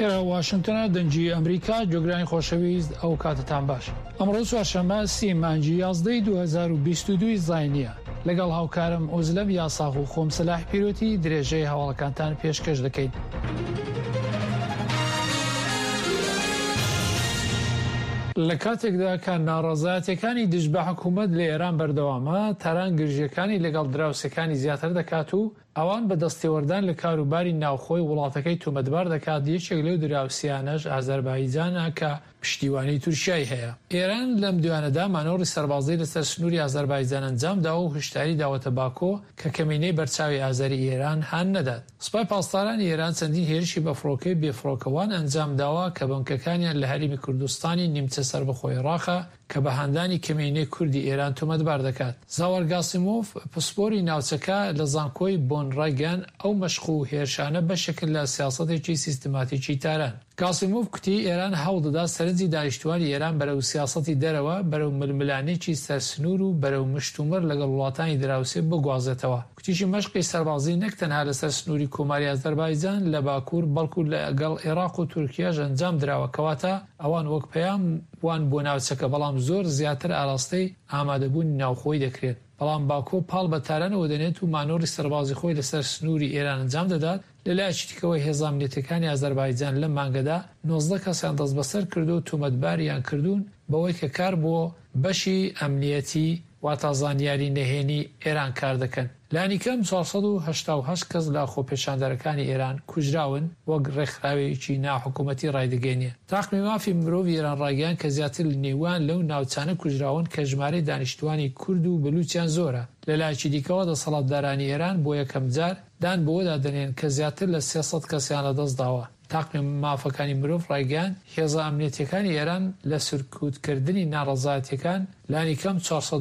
ئێرە واشنگتنە دەنگی ئەمریکا جۆگرانی خۆشەویست ئەو کاتتان باش. ئەمڕۆ چوارشەممە 30 مانگی 11 2022 زاینیە لەگەڵ هاوکارم ئۆزلەم یاساغ و خۆم سەلاح پیرۆتی درێژەی هەواڵەکانتان پێشکەش دەکەین. لە کاتێکدا کە ناڕەزایەتیەکانی دژ بە حکوومەت لە ئێران بەردەوامە، تاران گرژیەکانی لەگەڵ دراوسەکانی زیاتر دەکات و ئەوان بە دەستێوەردان لە کاروباری ناوخۆی وڵاتەکەی تۆمەتبار دەکات. یەکێک لەو دراوسیانەش ئازەربایجانە کە پشتیوانی تورکیای هەیە. ئێران لەم دوانەدا مانۆڕی سەربازی لەسەر سنووری ئازەربایجان ئەنجامدا و هشداری داوەتە باکۆ کە کەمینەی بەرچاوی ئازەری ئێران هان نەدات. سوپای پاسدارانی ئێران چەندین هێرشی بەفڕۆکەی بێفڕۆکەوان ئەنجام داوە کە بنکەکانیان لە هەرێمی کوردستانی نیمچە سەربەخۆی عێراقە کە بە هاندانی کەمینەی کوردی ئێران تۆمەتبار دەکات. زاوەر گاسیمۆف پسپۆری ناوچەکە لە زانکۆی بۆنڕایگەن ئەو مەشق و هێرشانە بەشێکن لە سیاسەتێکی سیستماتیکی تاران. گاسیمۆف کوتی ئێران هەوڵدەدا سەرنجی دانیشتوانی ئێران بەرەو سیاسەتی دەرەوە بەرەو ململانێکی سەرسنوور و بەرەو مشتومڕ لەگەڵ وڵاتانی دراوسێ بگوازێتەوە. کوتیشی مەشقی سەربازی نەک تەنها لەسەر سنووری کۆماری ئازەربایجان لە باکوور بەڵکو لەگەڵ عێراق و تورکیاش ئەنجام درراوە کەواتە ئەوان وەک پەیام وان بۆ ناوچەکە، بەڵام زۆر زیاتر ئاراستەی ئامادەبوونی ناوخۆی دەکرێت. بەڵام باکۆ پاڵ بە تارانەوە دەنێت و مانۆڕی سەربازی خۆی لەسەر سنووری ئێران ئەنجام دەدات. لەلایەکی دیکەوەی هێزە ئەمنیەتەکانی ئازەربایجان لەم مانگەدا 19 کەسیان دەست بەسەر کردو و تۆمەتباریان کردوون بەوەی کە کار بۆ بەشی ئەمنیەتی واتە زانیاری نەهێنی ئێران کار دەکەن. لانیکەم 488 کەس لە خۆپێشاندەرەکانی ئێران کوژراون وەک ڕێکخراوێکی ناحکوومەتی ڕایدەگەێنیە. تاقمی مافی مرۆڤ ئێران ڕاگەیان کە زیاتر لە نێوان لەو ناوچانە کوژراون کە ژمارەی دانیشتوانی کورد و بلوچیان زۆرە. لەلایەکی دیکەوە دەسەڵاتدارانی ئێران بۆ یەکەم جار دان بۆدا دەنێن کە زیاتر لە 300 کەسیان لەدەست داوە. تاقمی مافەکانی مرۆڤ ڕایگەیان هێزە ئەمنیەتیەکانی ئێران لە سورکوتکردنی ناڕەزایەتیەکان لانیکەم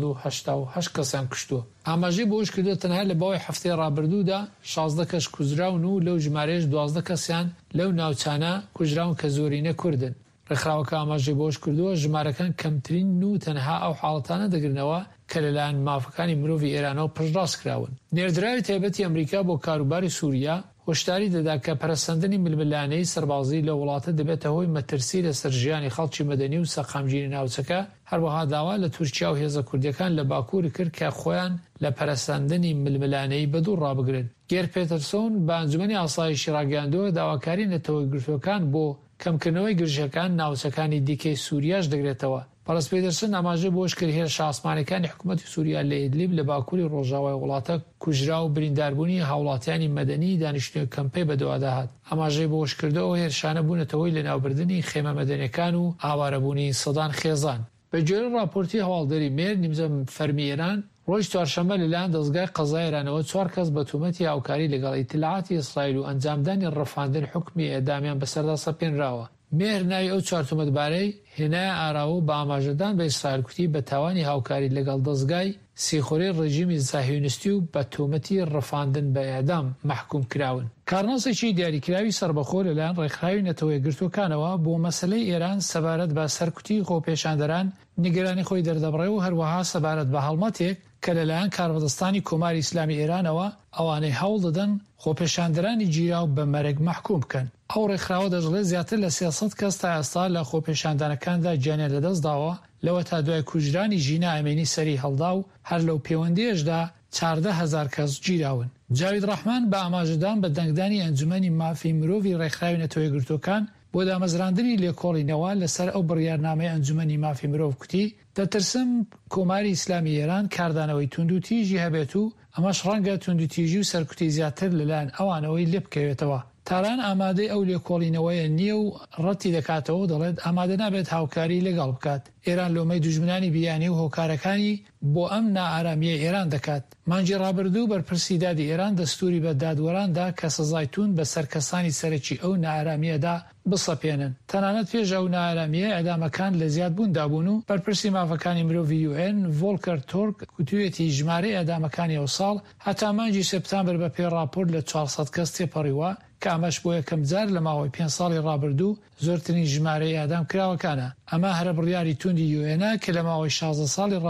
488 کەسیان کوشتووە. ئاماژەی بۆش کردو تەنها لە باوەی هەفتەی ڕابردوودا 16 کەس کوژراون و لەو ژمارەیەش 12 کەسیان لەو ناوچانە کوژراون کە زۆرینە کوردن. ڕێکخراوەکە ئاماژەی بۆش کردووە ژمارەکان کەمترین و تەنها ئەو حاڵەتانە دەگرنەوە کە لەلایەن مافەکانی مرۆڤی ئێرانەوە پشتڕاست کراون. نێردراوی تایبەتی ئەمریکا بۆ کاروباری سووریا هۆشداری دەدا کە پەرەسەندنی ململانەی سەربازی لە وڵاتە دەبێتە هۆی مەترسی لەسەر ژیانی خەڵکی مەدەنی و سەقامگیری ناوچەکە. هەروەها داوا لە تورکیا و هێزە کوردیەکان لە باکوور کرد کە خۆیان لە پەرەسەندنی ململانەی بەدوور ڕابگرن. گێر پێتەرسۆن بە ئەنجومەنی ئاسایشی ڕاگەیاندووە داواکاری نەتەوەی گرتوەکان بۆ کەمکردنەوەی گرژەکان ناوچەکانی دیکەی سووریاش دەگرێتەوە. پەرس پێدەرسن ئاماژە بۆش کرد هێرشە ئاسمانەکانی حکوومەتی سووریا لە ئیدلیب لە باکووری ڕۆژاوای وڵاتە کوژرا و برینداربوونی هاوڵاتیانی مەدەنی دانیشتووی کەمپەی بەدەواداهات. ئاماژەی بۆش کردەوە هێرشانە بوونەتەوەی لە ناوبردننی خێمە مەدەنیەکان و ئاوارەبوونی سەدان خێزان. بە جێرە راپۆرتی هەواڵدەری مێر نیمزە فەرمی ئێران ڕۆژ چوارشەممە لەلایەن دەستگای قەزای ئێرانەوە 4 کەس بە تومەتی هاوکاری لەگەڵ ئیتلاعاتی ئیسرائیل و ئەنجامدانی ڕەفاندن حکمی ئێدامیان بەسەردا سەپێنراوە. مێر ناوی ئەو 4 تومەتبارەی هێنایە ئاراوە بە ئاماژەدان بە ئیسرائیل کوتی بە تاوانی هاوکاری لەگەڵ دەستگای سیخۆری ڕژیمی زاهیونیستی و بە تۆمەتی ڕەفاندن بە ئێدام محکوم کراون. کارناسێکی دیاریکراوی سربەخۆ لەلایەن ڕێکخراوی نەتەوەی گرتوەکانەوە بۆ مەسەلەی ئێران سەبارەت بە سەرکوتی خۆپێشاندەران نیگەرانی خۆی دەردەبڕێ و هەروەها سەبارەت بە هەڵمەتێک کە لەلایەن کاربەدەستانی کۆماری ئیسلامی ئێرانەوە ئەوانەی هەوڵ دەدەن خۆپێشاندەرانی جیراو بە مەرگ محکوم بکەن. ئەو ڕێکخراوە دەژڵێت زیاتر لە 300 کەس تا ئێستا لە خۆپێشاندانەکاندا گیانیان لەدەست داوە، لەوە تا دوای کوژرانی ژینە ئەمینی سەری هەڵدا و هەر لەو پەیوەندیەشدا 14,000 کەس گیراون. جاوید ڕەحمان بە ئاماژەدان بە دەنگدانی ئەنجومەنی مافی مرۆڤی ڕێکخراوی نەتەوەی گرتوەکان بۆ دامەزراندنی لێکۆڵینەوە لەسەر ئەو بڕیارنامەی ئەنجومەنی مافی مرۆڤ کوتی دەترسم کۆماری ئیسلامی ئێران کاردانەوەی توندوتیژی هەبێت و ئەمەش ڕەنگە توندوتیژی و سەرکوتی زیاتر لەلایەن ئەوانەوەی لێ بکەوێتەوە. تاران ئامادەی ئەو لێکۆڵینەوەیە نییە و ڕەتی دەکاتەوە دەڵێت ئامادە نابێت هاوکاری لەگەڵ بکات. ئێران لۆمەی دوژمنانی بیانی و هۆکارەکانی بۆ ئەم نائارامیە ئێران دەکات. مانگی ڕابردوو بەرپرسی دادی ئێران دەستوری بە دادوەراندا کە سزای تون بە سەرکەسانی سەرەکی ئەو نائارامیەدا بسەپێنن. تەنانەت پێش ئەو نائارامیە ئەدامەکان لە زیادبووندا بوون و بەرپرسی مافەکانی مرۆڤی UN ڤۆلکەر تۆرک کوتوێتی ژمارەی ئەدامەکانی ئەو ساڵ هەتا مانگی سپتامبەر بە پێی راپۆرت لە 400 کەس تێپەڕیوە کە ئەمەش بۆ یەکەم جار لە ماوەی 5 ساڵی ڕابردوو زۆرترین ژمارەی ئادام کراوەکانە. ئەمە هەرە بڕیاری توندی UN کە لە ماوەی 16 ساڵی